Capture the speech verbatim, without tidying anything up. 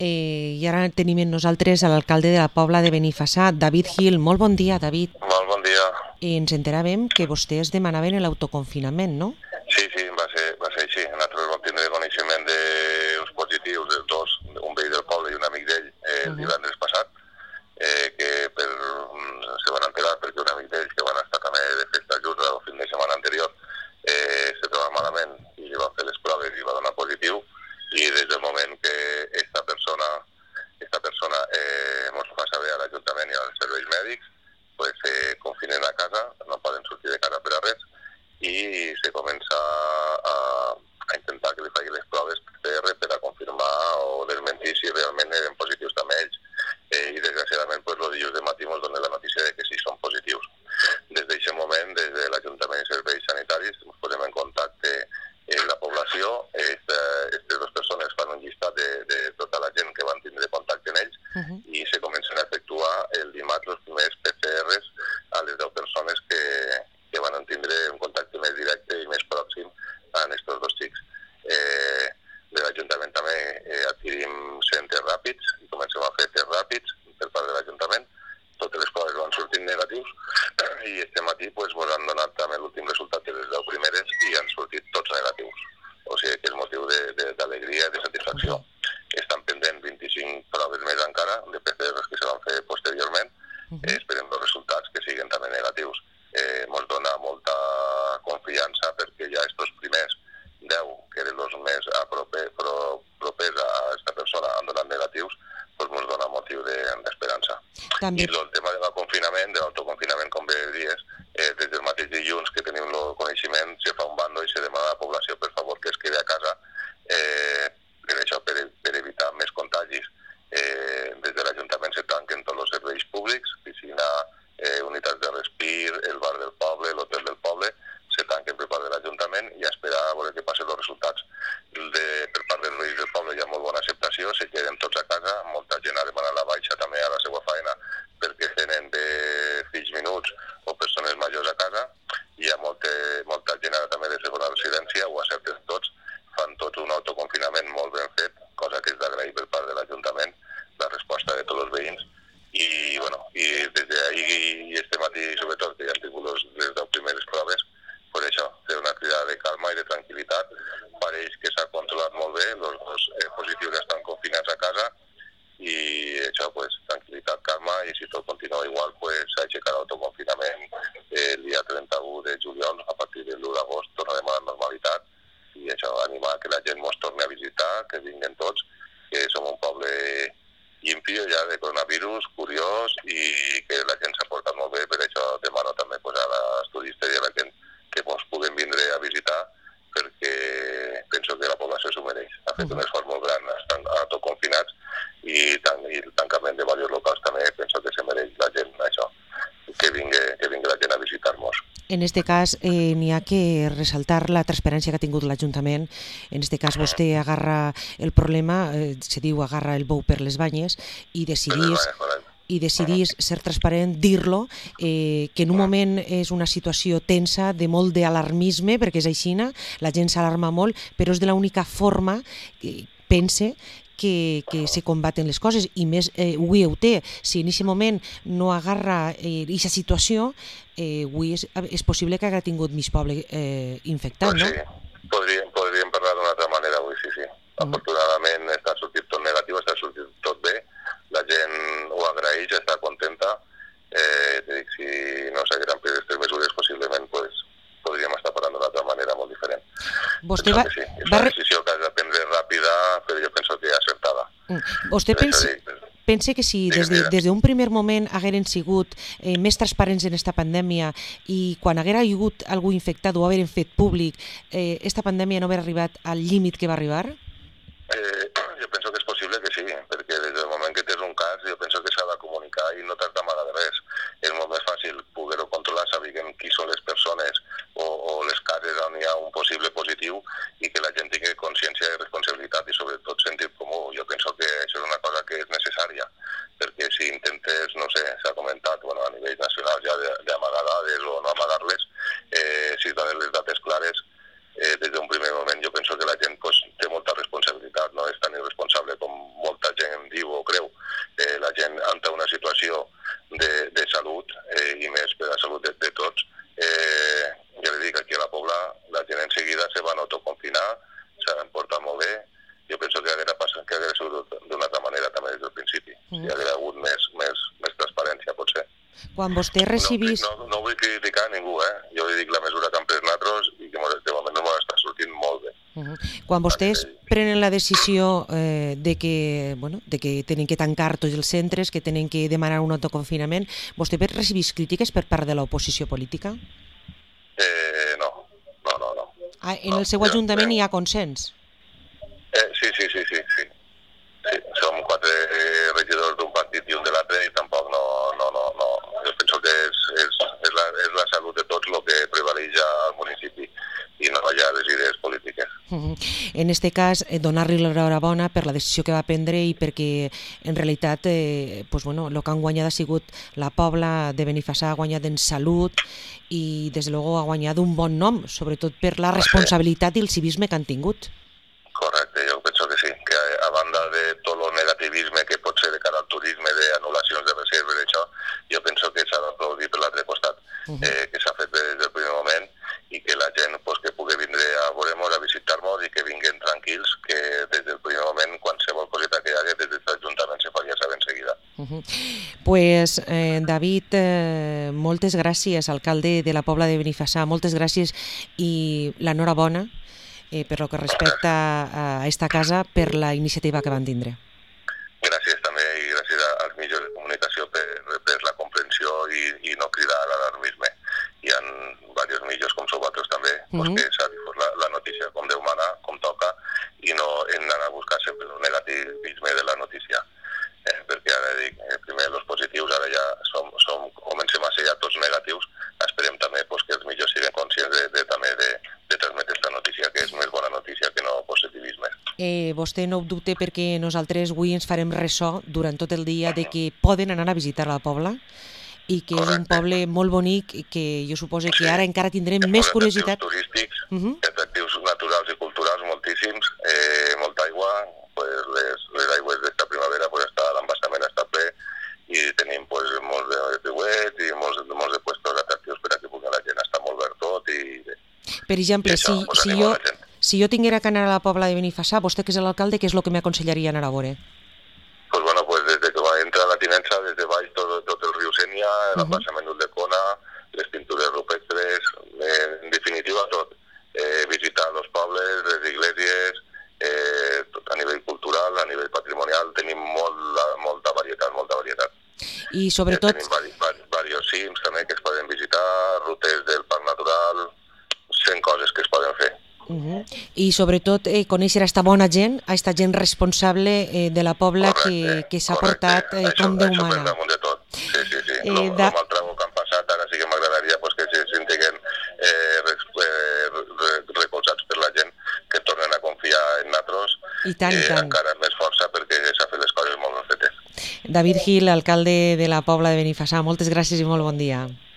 Eh, I ara tenim amb nosaltres a l'alcalde de la Pobla de Benifassà, David Gil. Molt bon dia, David. Molt bon dia. Eh, ens enteràvem que vostès demanaven l'autoconfinament, no? Sí, sí, va ser, va ser així. Nosaltres vam tindre coneixement d'uns positius, dels dos, un veí del poble i un amic d'ell, eh, el divendres passat, eh, que per, se van enterar perquè un amic d'ells que van estar també de festa junts el fin de setmana anterior eh, se trobava malament i li van fer les proves i va donar positiu, i des del moment que esta persona esta persona eh, ens ho fa saber a l'Ajuntament i als serveis mèdics, pues se eh, confinen a casa, no poden sortir de casa per a res, i se comença a, a intentar que li faci les proves P C R per a confirmar o desmentir si realment eren positius també ells. Eh, I desgraciadament pues, el dilluns de matí ens dona la notícia de que sí són positius. Des d'aquest moment, des de l'Ajuntament i Serveis Sanitaris, ens posem en contacte amb la població. Aquestes dues persones fan un llistat de, de tota la gent que van tindre contacte amb ells uh -huh. i se comencen a efectuar el dimarts els primers P C Rs a les deu persones que, que van tindre un contacte més directe i més pròxim amb aquests dos xics. Eh, de l'Ajuntament també eh, adquirim centres ràpids i comencem a fer tests ràpids per part de l'Ajuntament. Totes les proves van sortint negatius i este matí pues, ens han donat també l'últim resultat de les deu primeres i han sortit tots negatius. O sigui que és motiu d'alegria i de satisfacció. Estan pendents vint-i-cinc proves més encara de P C Rs que se van fer posteriorment. Eh, esperem els resultats que siguin també negatius. Eh, ens dona molta confiança perquè ja estos primers deu, que eren els més a proper, pro, propers a aquesta persona, han donat negatius, doncs ens dona motiu d'esperança. També. I el tema del confinament, de l'autoconfinament, com bé dius, eh, des del mateix dilluns que tenim el coneixement, se fa un bando i se demana a la població, per favor, que es quedi a casa, eh, per això, per, per evitar més contagis. Eh, des de l'Ajuntament se tanquen tots els serveis públics, piscina, eh, unitats de respir, el bar del poble, l'hotel del poble, se tanquen per part de l'Ajuntament i a esperar a veure què passen els resultats. De, per part dels veïns del poble hi ha molt bona acceptació, se queden tots a casa, molta gent ha demanat la baixa també a la seva feina perquè tenen de fills minuts o persones majors a casa, i hi ha molta, molta gent ara també de segona residència, ho accepten tots, fan tots un autoconfinament molt ben fet, cosa que és d'agrair per part de l'Ajuntament, la resposta de tots els veïns, i, bueno, i des d'ahir i este matí, sobretot, que ja han tingut les, les deu primeres proves, per això, fer una crida de calma i de tranquil·litat. Pareix que s'ha controlat molt bé, els dos eh, positius ja estan confinats a casa, i això, pues, tranquil·litat, calma, i si tot continua igual, pues, s'aixecarà l'autoconfinament eh, el dia trenta-u de juliol, a partir de l'u d'agost tornarem a la normalitat, i això, animar que la gent ens torni a visitar, que vinguin tots, que som un poble llimpio ja de coronavirus, curiós, i que la gent s'ha portat molt bé. Per això demano també pues, a les turistes i a la gent que ens puguin vindre a visitar, perquè penso que la població s'ho mereix. Ha fet un esforç molt gran, estan autoconfinats, i, tan, i el tancament de diversos locals també penso que se mereix la gent això, que vingui, que vingui la gent a visitar-nos. En este cas, eh, n'hi ha que ressaltar la transparència que ha tingut l'Ajuntament. En este cas, vostè agarra el problema, eh, se diu agarra el bou per les banyes, i decidís, i decidís ser transparent, dir-lo, eh, que en un moment és una situació tensa, de molt d'alarmisme, perquè és aixina, la gent s'alarma molt, però és de l'única forma que pense que, que se combaten les coses, i més eh, avui ho té. Si en aquest moment no agarra aquesta eh, situació, eh, avui és, és possible que hagués tingut mig poble eh, infectat, pues no? Sí, podríem, podríem parlar d'una altra manera avui, sí, sí. Mm. Afortunadament està sortit tot negatiu, està sortit tot bé, la gent ho agraeix, està contenta. Eh, dic, si no s'hagueren pres aquestes mesures, possiblement pues, podríem estar parlant d'una altra manera molt diferent. Vostè va, sí. És va... una decisió que has de prendre ràpida, però jo penso que acertada. Vostè pensa, pensa que si des d'un de, de primer moment hagueren sigut eh, més transparents en aquesta pandèmia, i quan haguera hagut algú infectat o hagueren fet públic, eh, esta pandèmia no hauria arribat al límit que va arribar? Eh, jo penso que és possible que sí, perquè des del moment que tens un cas, jo penso que s'ha de comunicar i no t'has d'amagar de res. És molt més fàcil poder-ho controlar, sabent qui són les persones o, o les cases on hi ha un possible positiu, i que la gent tingui consciència i responsabilitat i sobretot sentit comú. Jo penso que això és una cosa que és necessària, perquè si intentes, no sé, s'ha comentat bueno, a nivell nacional ja d'amagar dades o no amagar-les, eh, si es donen les dates clares, eh, des d'un primer moment jo penso que la gent pues, té molta responsabilitat, no és tan irresponsable com molta gent si hi hagués hagut més, més, més transparència, potser. Quan vostè recibís... No, no, no vull criticar a ningú, eh? Jo li dic la mesura que han pres nosaltres i que de moment no m'està sortint molt bé. Uh -huh. Quan vostès prenen la decisió eh, de, que, bueno, de que tenen que tancar tots els centres, que tenen que demanar un autoconfinament, vostè recibís crítiques per part de l'oposició política? Eh, no, no, no. no. Ah, en no, el seu jo, ajuntament eh, hi ha consens? Eh, sí, sí, sí, sí, sí. Sí, som quatre eh, regidors d'un partit i un de l'altre i tampoc no, no, no, no. Jo penso que és, és, és, la, és la salut de tots el que prevaleix al municipi i no hi ha les idees polítiques. Uh-huh. En este cas, eh, donar-li l'enhorabona per la decisió que va prendre i perquè en realitat eh, pues, bueno, el que han guanyat ha sigut la Pobla de Benifassà, ha guanyat en salut i des de luego ha guanyat un bon nom, sobretot per la responsabilitat i el civisme que han tingut. Correcte, jo penso que sí, que a banda de tot el negativisme que pot ser de cara al turisme, d'anul·lacions de reserves i això, jo penso que s'ha d'aplaudir per l'altre costat, uh -huh. eh, que s'ha fet des del primer moment i que la gent pues, que pugui vindre a veure-nos, a visitar-nos i que vinguin tranquils, que des del primer moment, qualsevol coseta que hi hagi, des de l'Ajuntament se faria saber enseguida. Uh -huh. Pues, eh, David, eh, moltes gràcies, alcalde de la Pobla de Benifassà, moltes gràcies i l'enhorabona Eh, per lo que respecta a esta casa, per la iniciativa que van tindre. Gràcies també i gràcies als mitjans de comunicació per, per la comprensió i, i no cridar a l'alarmisme. Hi ha diversos mitjans com sou vosaltres també, uh -huh. pues que s'ha difós la, la notícia com Déu mana, com toca, i no hem d'anar a buscar sempre el negativisme de la notícia. Eh, perquè ara dic, eh, primer els positius, ara ja som, som, comencem a ser ja tots negatius, esperem també pues, que els mitjans siguin conscients de, de, també de, de transmetre aquesta notícia, que és més bona notícia que no positivisme. Eh, vostè no ho dubte perquè nosaltres avui ens farem ressò durant tot el dia de que poden anar a visitar la Pobla i que Correcte. És un poble molt bonic i que jo suposo que sí. Ara encara tindrem més curiositat. Turístics, uh -huh. atractius naturals i culturals moltíssims, eh, molta aigua, pues, les, les aigües d'esta primavera pues, està, l'embassament està ple i tenim pues, molts de riuets i molts, molts de puestos atractius per a que pugui la gent estar molt verd tot i... Per exemple, això, si, si, jo, si jo tinguera que anar a la Pobla de Benifassà, vostè que és l'alcalde, què és el que m'aconsellaria anar a veure? Pues bueno, pues desde que va entrar la tinença, des de baix tot, tot el riu Sénia, l'embassament uh -huh. d'Ulldecona, les pintures rupestres, eh, en definitiva tot. Eh, visitar els pobles, les iglesies, eh, tot a nivell cultural, a nivell patrimonial, tenim molt, molta varietat, molta varietat. I sobretot... Eh, tenim vari, vari, varios cims també que es poden visitar, rutes del Parc Natural, cent coses que es poden fer. Uh -huh. I sobretot eh, conèixer aquesta bona gent, aquesta gent responsable eh, de la Pobla correcte, que, que s'ha portat eh, com Déu mana. Això per damunt de tot. Sí, sí, sí. Eh, el da... mal trago que han passat, ara sí que m'agradaria pues, que se sentiguen eh, recolzats per la gent, que tornen a confiar en nosaltres i tant, eh, i tant. encara més força perquè s'ha fet les coses molt ben fetes. David Gil, alcalde de la Pobla de Benifassà, moltes gràcies i molt bon dia.